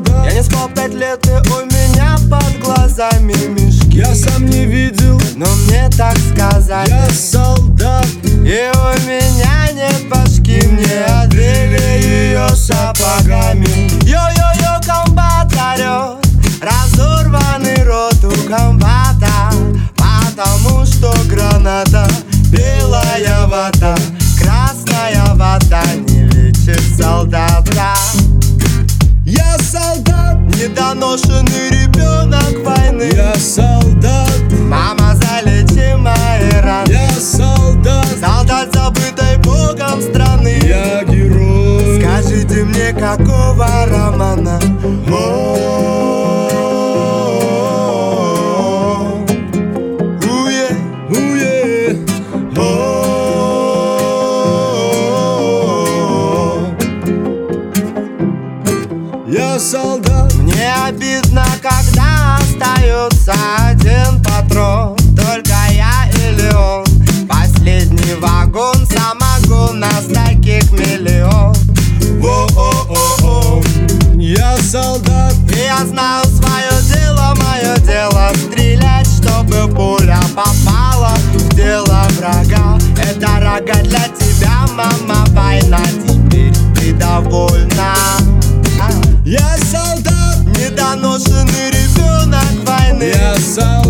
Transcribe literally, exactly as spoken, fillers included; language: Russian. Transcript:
солдат. Я не спал пять лет, и у меня под глазами мешки. Я сам не видел, но мне так сказали. Я солдат. И у меня нет башки, мне отбили ее сапогами. Йо-йо-йо, комбат орёт, разорванный рот у комбата, потому что граната, белая вода, красная вода не лечит солдата. Я солдат, недоношенный ребенок войны. Я солдат, мама, залечи мои раны. Я солдат, солдат забытой Богом страны. Я герой. Скажите мне, какого романа? Уе, уе, Я солдат. Мне обидно, когда остается один патрон, только я или он. Последний вагон самогон, нас таких миллион. Во-о-о-о. Я солдат. И я знаю свое дело, мое дело стрелять, чтобы пуля попала в дело врага. Это рога для тебя, мама, война, теперь ты довольна. Я солдат, недоношенный ребенок войны. Я солдат.